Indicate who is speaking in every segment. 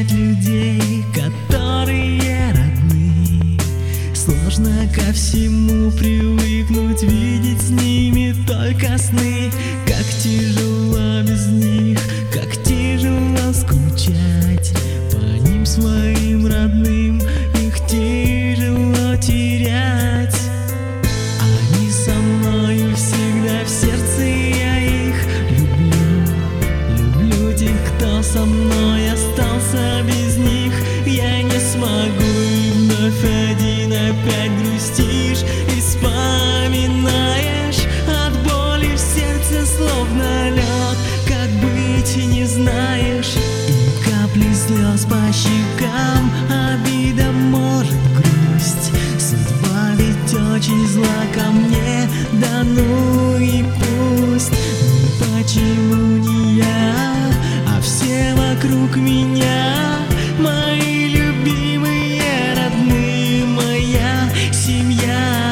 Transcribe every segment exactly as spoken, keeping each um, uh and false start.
Speaker 1: терять людей, которые родны. Сложно ко всему привыкнуть, видеть с ними только сны. Как тяжело без них, как тяжело скучать по ним своим родным, их тяжело терять. Они со мною всегда в сердце, я их люблю. Люблю тех, кто со мной остался, без них я не смогу. И вновь один опять грустишь и вспоминаешь, от боли в сердце словно лед, как быть не знаешь. И капли слез по щекам, обида, может, грусть. Судьба ведь очень зла ко мне, да ну и пусть. Ну почему не я, а все вокруг меня, мои любимые, родные, моя семья.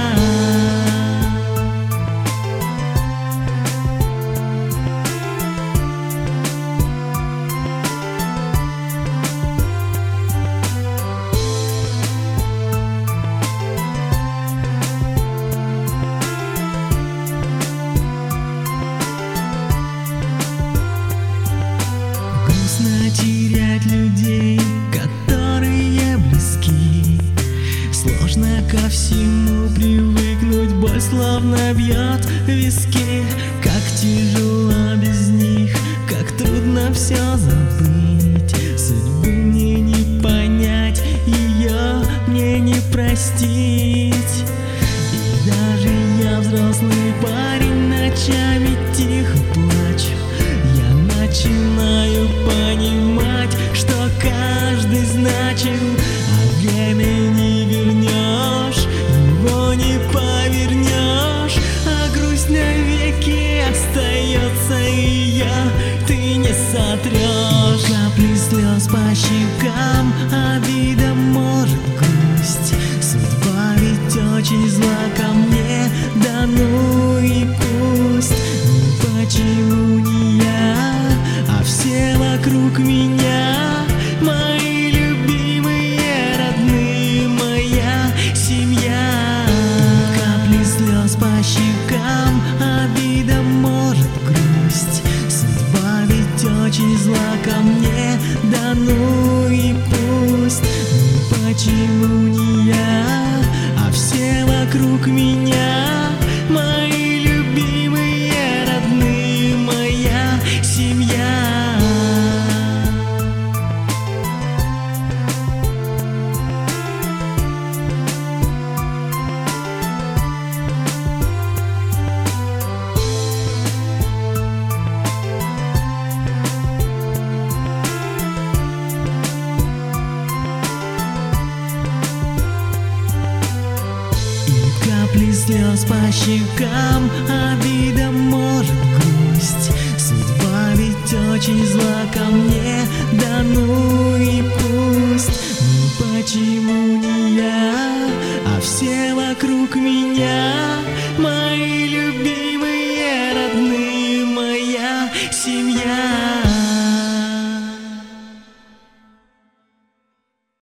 Speaker 1: Грустно терять людей, которые близки. Сложно ко всему привыкнуть, боль словно бьет в виски. Как тяжело без них, как трудно все забыть. Судьбу мне не понять, ее мне не простить. И даже я, взрослый парень, ночами тихо плачу. Я начинаю понимать, что каждый значим, а время не вернешь, его не повернешь, а грусть навеки остается, и я, ты не сотрешь. Капли слез по щекам, обида, может, грусть. Судьба ведь очень зла ко мне, да ну и пусть. Ну почему не я, а все вокруг меня, мои любимые, родные, моя семья. Капли слез по щекам, обида, может, грусть. Судьба ведь очень зла ко мне, да ну и пусть. Ну почему не я, а все вокруг меня, мои любимые, родные, моя семья. Капли слез по щекам, обида, может, грусть. Судьба ведь очень зла ко мне, да ну